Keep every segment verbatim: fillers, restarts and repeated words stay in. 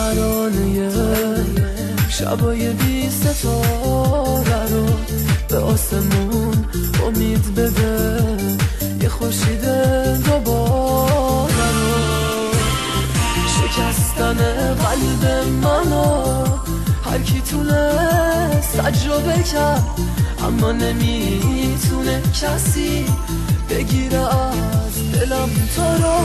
ترانه شبای بی ستاره رو به آسمون امید بده، یه خورشید دوباره رو. شکستن قلب منو هر کی تونست تجربه کرد، اما نمیتونه کسی بگیره از دلم تو رو.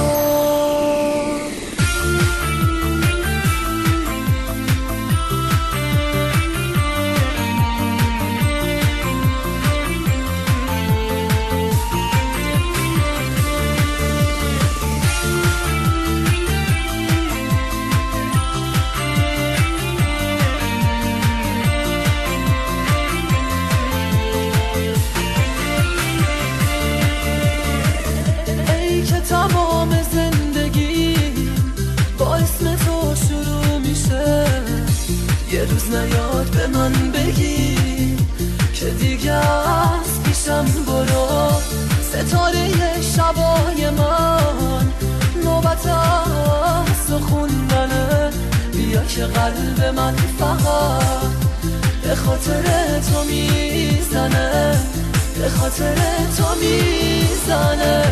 تمام زندگی با اسم تو شروع میشه، یه روز نیاد به من بگی که دیگه از پیشم برو. ستاره شبای من نوبت از خوندنه، بیا که قلب من فقط به خاطر تو میزنه، به خاطر تو میزنه.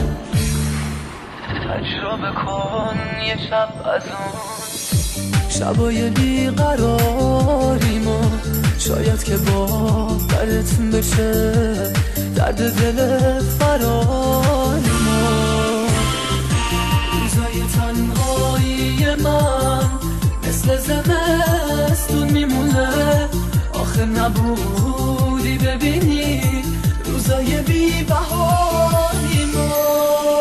تجربه کن یه شب از اون شبای بیقراری ما، شاید که باورت بشه درد دل فراری ما. روزای تنهایی من مثل زمستون میمونه، آخه نبودی ببینی روزای بی بهاری ما.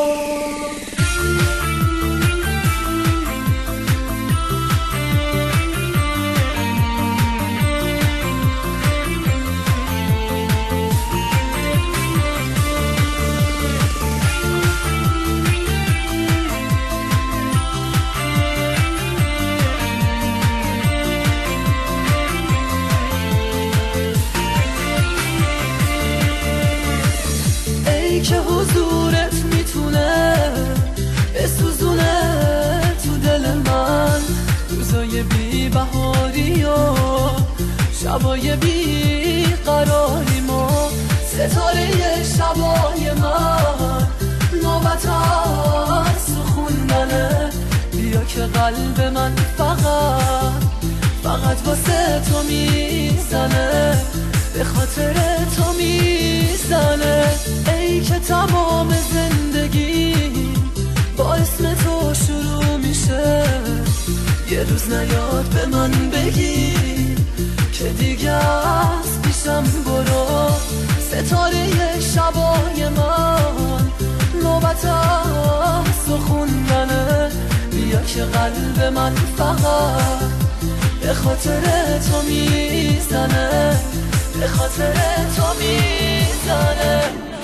که حضورت میتونه بسوزونه تو دل من روزای بی بهاری و شبای بی قراری ما. ستاره شبای من نوبت از خوندنه، بیا که قلب من فقط فقط واسه تو میزنه، به خاطر تو میزنه. ای که تمام زندگی با اسم تو شروع میشه، یه روز نیاد به من بگی که دیگه از پیشم برو. ستاره شبای من نوبت از خوندنه، بیا که قلب من فقط به خاطر تو میزنه، به خاطر تو میزنه.